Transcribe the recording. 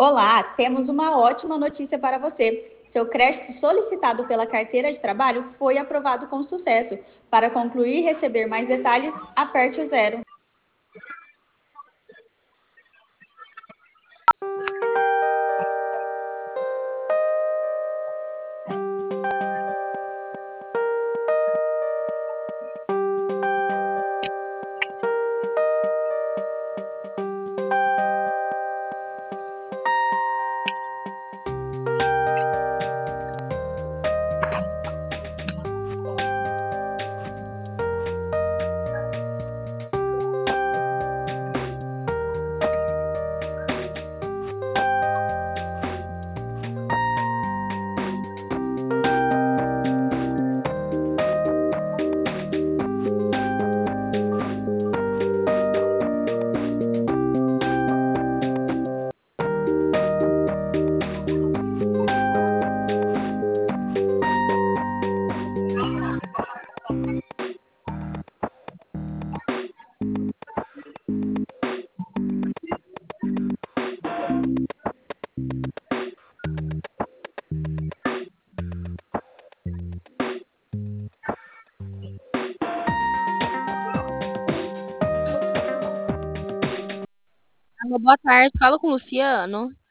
Olá, temos uma ótima notícia para você. Seu crédito solicitado pela carteira de trabalho foi aprovado com sucesso. Para concluir e receber mais detalhes, aperte o zero. Alô, boa tarde, fala com o Luciano.